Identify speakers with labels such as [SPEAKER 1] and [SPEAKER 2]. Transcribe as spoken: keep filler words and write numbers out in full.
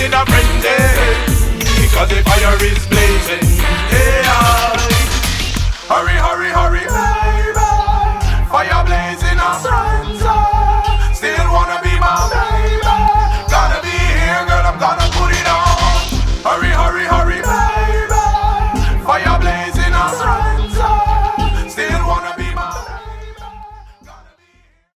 [SPEAKER 1] in a frenzy, because the fire is blazing.